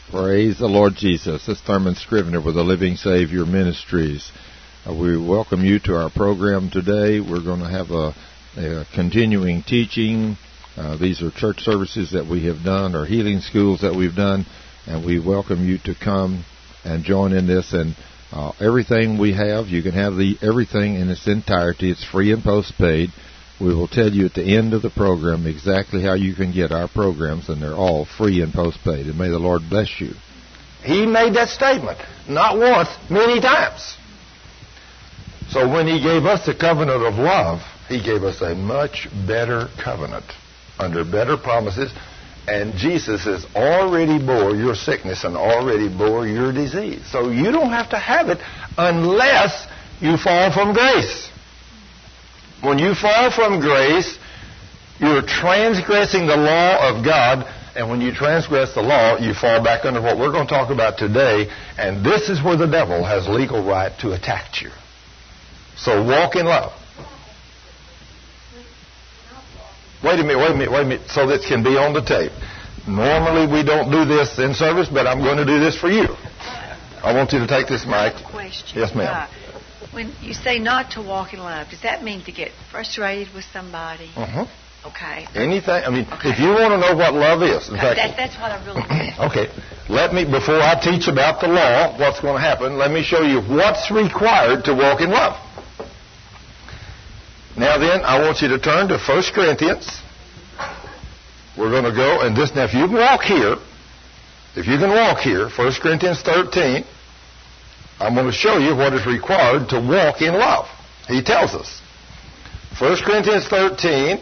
Praise the Lord Jesus. This is Thurman Scrivener with the Living Savior Ministries. We welcome you to our program today. We're going to have a continuing teaching. These are church services that we have done, or healing schools that we've done, and we welcome you to come and join in this. And everything we have, you can have everything in its entirety. It's free and postpaid. We will tell you at the end of the program exactly how you can get our programs, and they're all free and postpaid. And may the Lord bless you. He made that statement, not once, many times. So when He gave us the covenant of love, He gave us a much better covenant under better promises. And Jesus has already bore your sickness and already bore your disease. So you don't have to have it unless you fall from grace. When you fall from grace, you're transgressing the law of God, and when you transgress the law, you fall back under what we're going to talk about today, and this is where the devil has legal right to attack you. So walk in love. Wait a minute, so this can be on the tape. Normally we don't do this in service, but I'm going to do this for you. I want you to take this mic. Question. Yes, ma'am. When you say not to walk in love, does that mean to get frustrated with somebody? Okay. Anything. I mean, okay. If you want to know what love is, in fact, that's what I really want. Okay. Before I teach about the law, what's going to happen, let me show you what's required to walk in love. Now then, I want you to turn to 1 Corinthians. We're going to go, and this, now if you can walk here, 1 Corinthians 13, I'm going to show you what is required to walk in love. He tells us. 1 Corinthians 13,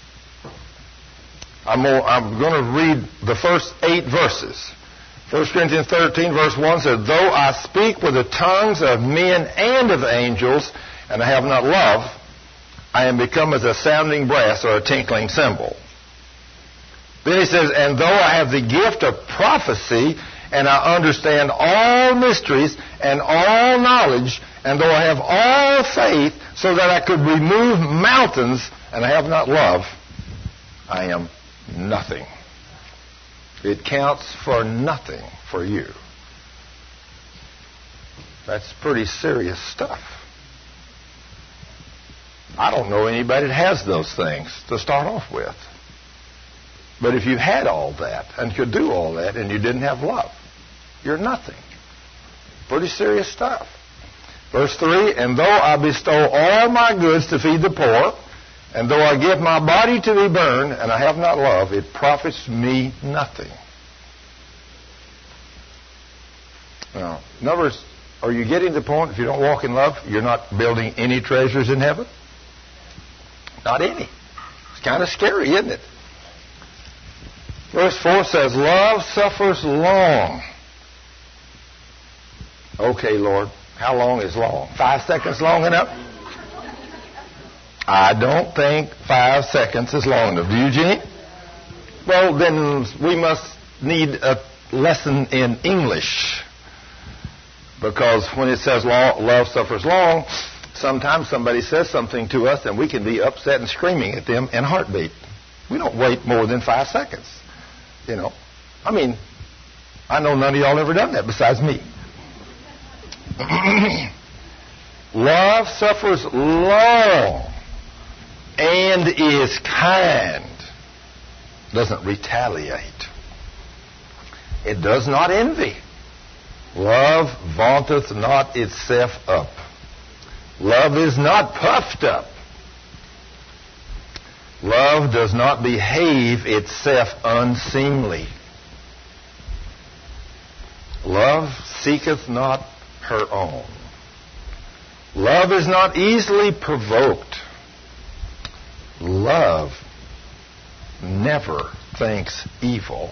I'm going to read the first 8 verses. 1 Corinthians 13, verse 1 says, "Though I speak with the tongues of men and of angels, and I have not love, I am become as a sounding brass or a tinkling cymbal." Then he says, "And though I have the gift of prophecy, and I understand all mysteries and all knowledge, and though I have all faith so that I could remove mountains, and I have not love, I am nothing." It counts for nothing for you. That's pretty serious stuff. I don't know anybody that has those things to start off with. But if you had all that and could do all that and you didn't have love, you're nothing. Pretty serious stuff. Verse 3, "And though I bestow all my goods to feed the poor, and though I give my body to be burned, and I have not love, it profits me nothing." Now, in other words, are you getting the point? If you don't walk in love, you're not building any treasures in heaven? Not any. It's kind of scary, isn't it? Verse 4 says, "Love suffers long." Okay, Lord, how long is long? 5 seconds long enough? I don't think 5 seconds is long enough. Do you, Jeannie? Well, then we must need a lesson in English. Because when it says love suffers long, sometimes somebody says something to us and we can be upset and screaming at them in a heartbeat. We don't wait more than 5 seconds. You know. I mean, I know none of y'all ever done that besides me. Love suffers long and is kind. Doesn't retaliate. It does not envy. Love vaunteth not itself up. Love is not puffed up. Love does not behave itself unseemly. Love seeketh not her own. Love is not easily provoked. Love never thinks evil.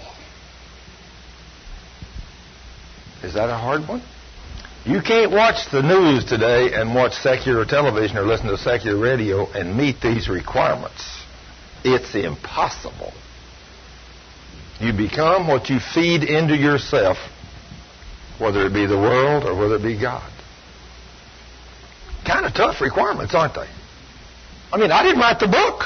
Is that a hard one? You can't watch the news today and watch secular television or listen to secular radio and meet these requirements. It's impossible. You become what you feed into yourself, whether it be the world or whether it be God. Kind of tough requirements, aren't they? I mean, I didn't write the book.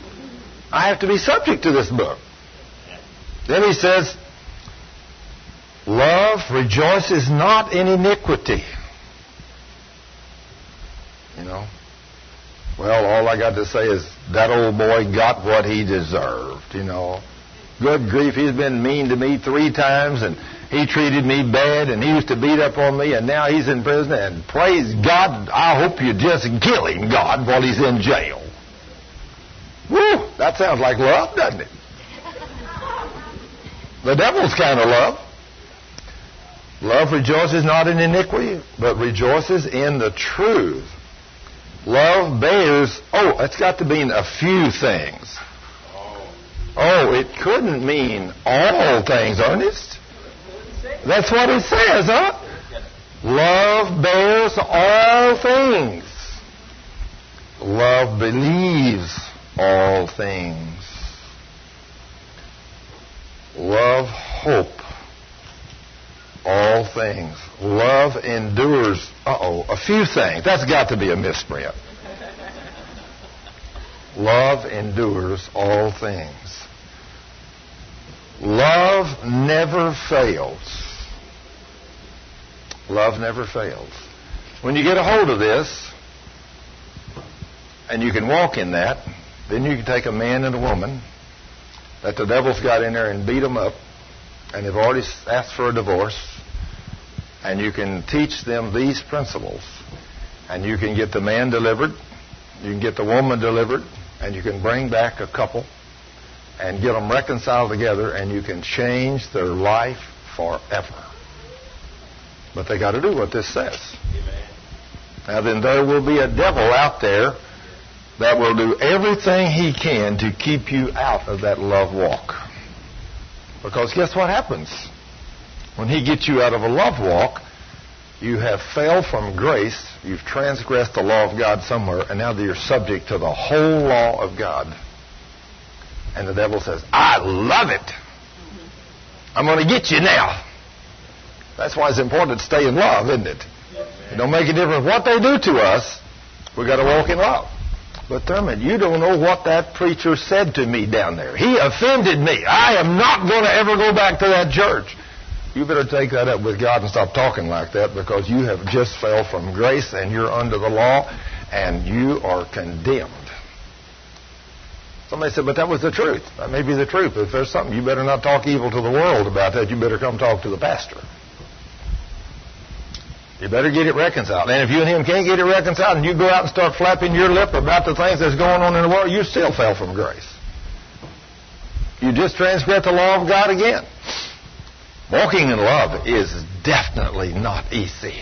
I have to be subject to this book. Then he says, Love rejoices not in iniquity. You know? Well, all I got to say is that old boy got what he deserved, you know. Good grief, he's been mean to me 3 times, and he treated me bad, and he used to beat up on me, and now he's in prison, and praise God, I hope you just kill him, God, while he's in jail. Woo! That sounds like love, doesn't it? The devil's kind of love. Love rejoices not in iniquity, but rejoices in the truth. Love bears, it's got to mean a few things. Oh, it couldn't mean all things, Ernest. That's what it says, huh? Love bears all things. Love believes all things. Love hope all things. Love endures, a few things. That's got to be a misprint. Love endures all things. Love never fails. Love never fails. When you get a hold of this, and you can walk in that, then you can take a man and a woman that the devil's got in there and beat them up, and they've already asked for a divorce, and you can teach them these principles, and you can get the man delivered, you can get the woman delivered, and you can bring back a couple and get them reconciled together, and you can change their life forever. But they got to do what this says. Amen. Now then, there will be a devil out there that will do everything he can to keep you out of that love walk. Because guess what happens? When he gets you out of a love walk, you have failed from grace, you've transgressed the law of God somewhere, and now you're subject to the whole law of God. And the devil says, I love it. I'm going to get you now. That's why it's important to stay in love, isn't it? It don't make a difference what they do to us. We've got to walk in love. But Thurman, you don't know what that preacher said to me down there. He offended me. I am not going to ever go back to that church. You better take that up with God and stop talking like that, because you have just fell from grace and you're under the law and you are condemned. Somebody said, but that was the truth. That may be the truth. If there's something, you better not talk evil to the world about that. You better come talk to the pastor. You better get it reconciled. And if you and him can't get it reconciled and you go out and start flapping your lip about the things that's going on in the world, you still fell from grace. You just transgressed the law of God again. Walking in love is definitely not easy.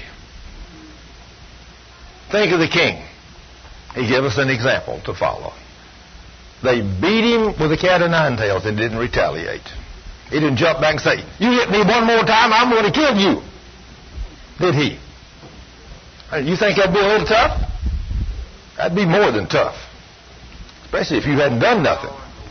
Think of the king. He gave us an example to follow. They beat him with a cat o' nine tails and didn't retaliate. He didn't jump back and say, you hit me one more time, I'm going to kill you. Did he? You think that'd be a little tough? That'd be more than tough. Especially if you hadn't done nothing.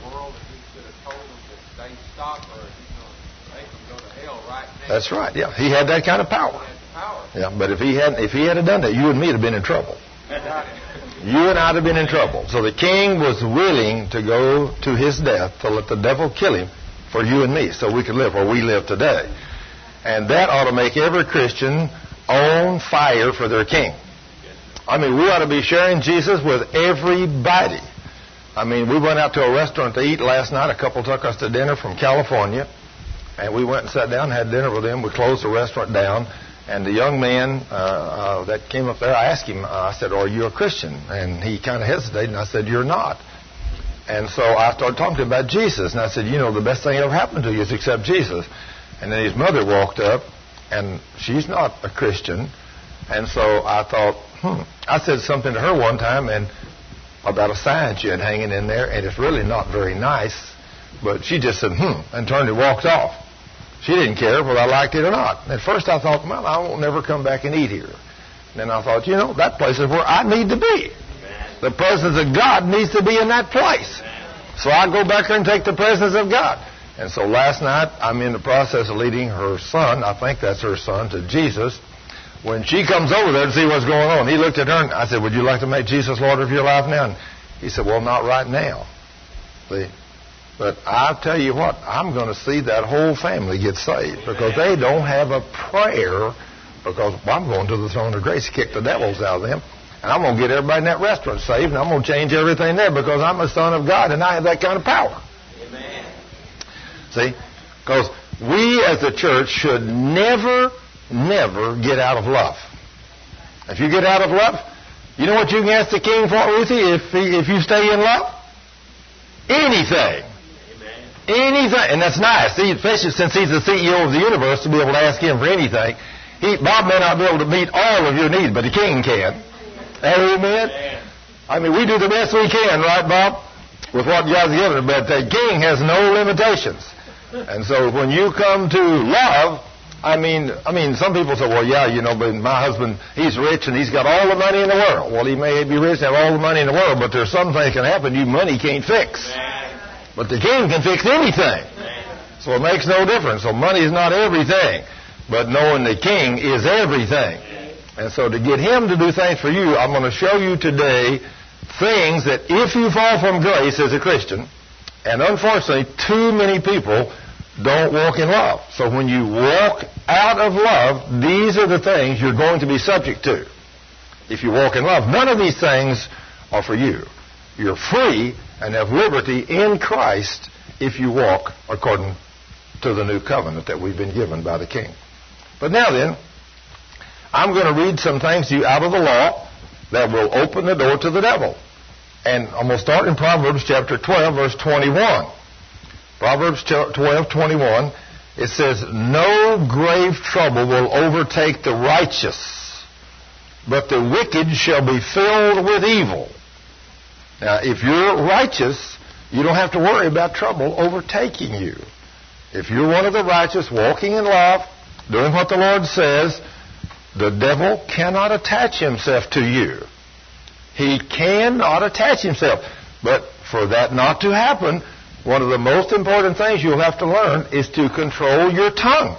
That's right, yeah. He had that kind of power. Yeah, but if he had done that, you and me would have been in trouble. You and I would have been in trouble. So the king was willing to go to his death to let the devil kill him for you and me, so we could live where we live today. And that ought to make every Christian on fire for their king. I mean, we ought to be sharing Jesus with everybody. I mean, we went out to a restaurant to eat last night. A couple took us to dinner from California. And we went and sat down and had dinner with them. We closed the restaurant down. And the young man that came up there, I asked him, I said, are you a Christian? And he kind of hesitated, and I said, you're not. And so I started talking to him about Jesus. And I said, you know, the best thing that ever happened to you is accept Jesus. And then his mother walked up, and she's not a Christian. And so I thought, I said something to her one time and about a sign she had hanging in there, and it's really not very nice. But she just said, and turned and walked off. She didn't care whether I liked it or not. At first I thought, well, I won't never come back and eat here. And then I thought, you know, that place is where I need to be. Amen. The presence of God needs to be in that place. Amen. So I go back there and take the presence of God. And so last night, I'm in the process of leading her son, I think that's her son, to Jesus. When she comes over there to see what's going on, he looked at her and I said, would you like to make Jesus Lord of your life now? And he said, well, not right now. See? But I'll tell you what, I'm going to see that whole family get saved because they don't have a prayer because I'm going to the throne of grace to kick the devils out of them. And I'm going to get everybody in that restaurant saved, and I'm going to change everything there because I'm a son of God, and I have that kind of power. Amen. See? Because we as a church should never get out of love. If you get out of love, you know what you can ask the King for, Ruthie, if you stay in love? Anything. Amen. Anything. And that's nice, especially since he's the CEO of the universe, to be able to ask him for anything. Bob may not be able to meet all of your needs, but the King can. Amen? I mean, we do the best we can, right, Bob? With what God's given us, but the King has no limitations. And so when you come to love, I mean, some people say, well, yeah, but my husband, he's rich and he's got all the money in the world. Well, he may be rich and have all the money in the world, but there's some things can happen money can't fix. But the King can fix anything. So it makes no difference. So money is not everything, but knowing the King is everything. And so to get him to do things for you, I'm going to show you today things that if you fall from grace as a Christian, and unfortunately too many people don't walk in love. So when you walk out of love, these are the things you're going to be subject to. If you walk in love, none of these things are for you. You're free and have liberty in Christ if you walk according to the new covenant that we've been given by the King. But now then, I'm going to read some things to you out of the law that will open the door to the devil. And I'm going to start in Proverbs chapter 12, verse 21. Proverbs 12:21, it says, "No grave trouble will overtake the righteous, but the wicked shall be filled with evil." Now, if you're righteous, you don't have to worry about trouble overtaking you. If you're one of the righteous, walking in love, doing what the Lord says, the devil cannot attach himself to you. He cannot attach himself. But for that not to happen, one of the most important things you'll have to learn is to control your tongue.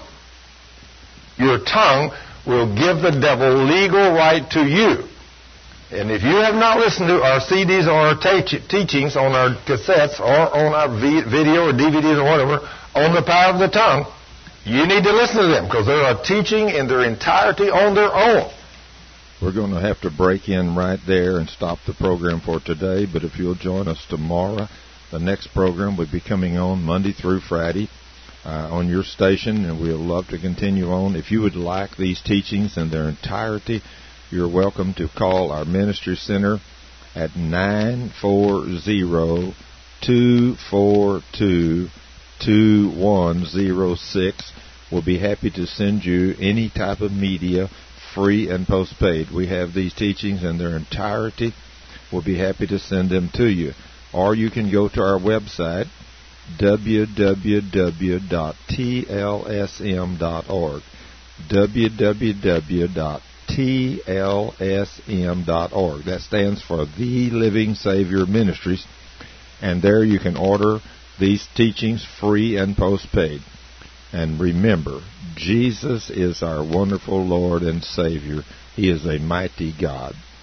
Your tongue will give the devil legal right to you. And if you have not listened to our CDs or our teachings on our cassettes or on our video or DVDs or whatever on the power of the tongue, you need to listen to them because they're a teaching in their entirety on their own. We're going to have to break in right there and stop the program for today, but if you'll join us tomorrow, the next program will be coming on Monday through Friday on your station, and we'll love to continue on. If you would like these teachings in their entirety, you're welcome to call our ministry center at 940-242-2106. We'll be happy to send you any type of media, free and postpaid. We have these teachings in their entirety. We'll be happy to send them to you. Or you can go to our website, www.tlsm.org. www.tlsm.org. That stands for The Living Savior Ministries. And there you can order these teachings free and postpaid. And remember, Jesus is our wonderful Lord and Savior. He is a mighty God.